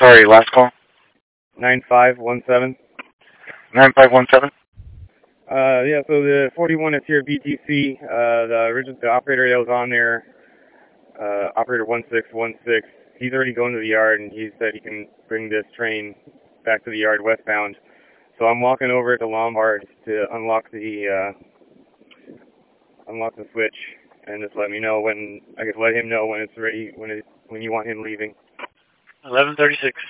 sorry, last call? 9517. 9517? Yeah, so the 41 is here at BTC. The operator that was on there, operator 1616, he's already going to the yard, and he said he can bring this train back to the yard westbound. So I'm walking over to Lombard to unlock the switch, and just let me know when, I guess let him know when it's ready, when you want him leaving. 11:36.